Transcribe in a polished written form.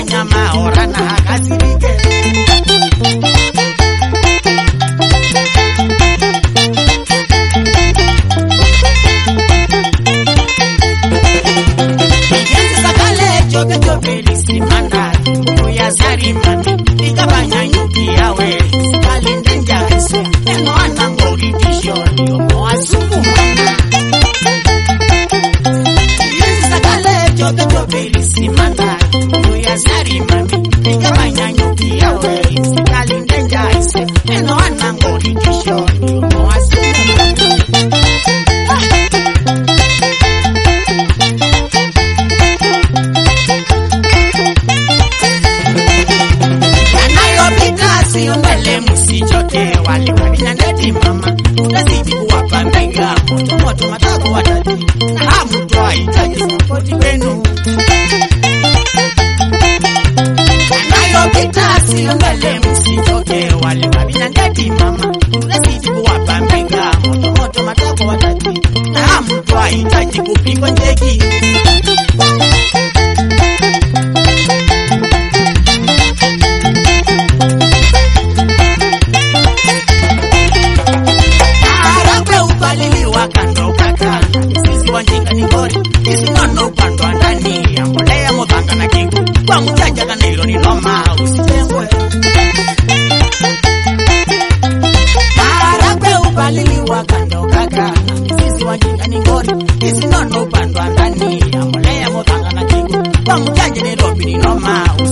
nyama orana akasirike. Ijenzi sakale choke chopeli simanda kuya zarima ikabanya nyuki yawe kalinde njase eno anangori tishoni omo asumu. Ijenzi sakale choke chopeli simanda kuya zarima ikabanya nyuki yawe kalinde njase eno anangori tishoni omo asumu. Siongele msichote wale walina ndeti mama utazidi kuwapa mega moto matako watati na hamu toa itaji support wenu anayopita. Siongele msichote wale walina ndeti mama utazidi kuwapa mega moto matako watati na hamu toa itaji kupigwa njeki. Kwa mjanja kanilo ni noma usitengwe. Maragwe upalili wakando kaka sisi wajinga ni ngori isi nono upandwa ndani ya mbolea motanga na kingu. Kwa mjanja ni robi ni noma usitengwe.